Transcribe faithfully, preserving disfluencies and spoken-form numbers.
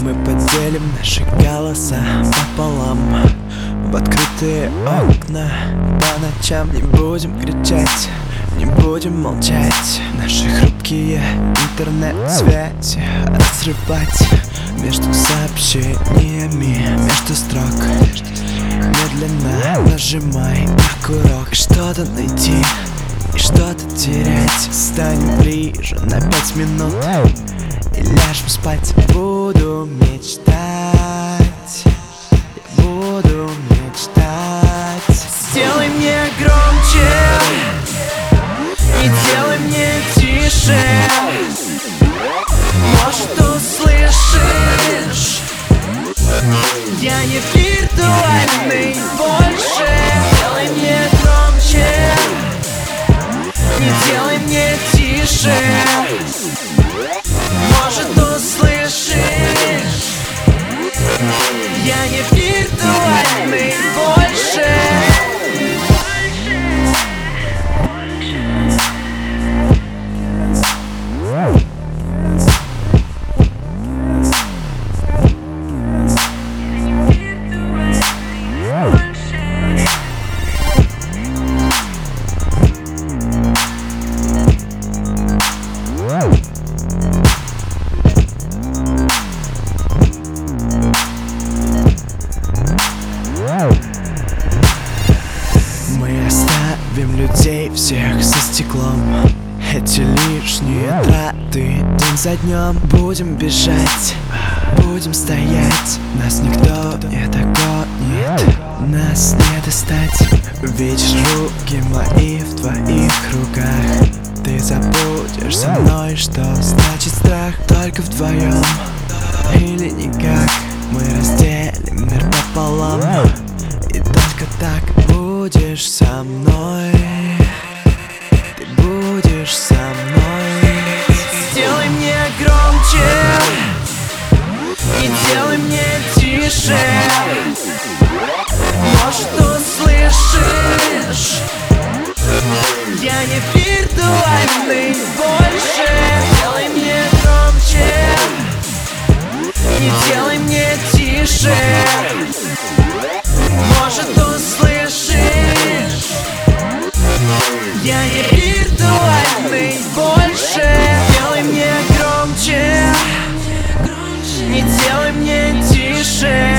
Мы поделим наши голоса пополам в открытые окна по ночам. Не будем кричать, не будем молчать. Наши хрупкие интернет-связи разрывать между сообщениями, между строк. Медленно нажимай на курок. Что-то найти и что-то терять. Станем ближе на пять минут и ляжем спать. Буду мечтать, я буду мечтать. Сделай мне громче, не делай мне тише. Может, услышишь, я не виртуальный больше. Делай мне громче, не делай мне тише. Может, услышишь, я не виртуальный больше. Мы оставим людей всех за стеклом. Эти лишние траты день за днем. Будем бежать, будем стоять. Нас никто не догонит, нас не достать. Видишь руки мои в твоих руках. Ты забудешь со мной, что значит страх. Только вдвоем или никак. Мы разделим мир пополам, и только так будешь со мной. Ты будешь со мной. Сделай мне громче, не делай мне тише. Может, услышишь, я не виртуальный больше. Делай мне громче, не делай мне тише. Может, услышишь, я не виртуальный больше. Делай мне громче, не делай мне тише.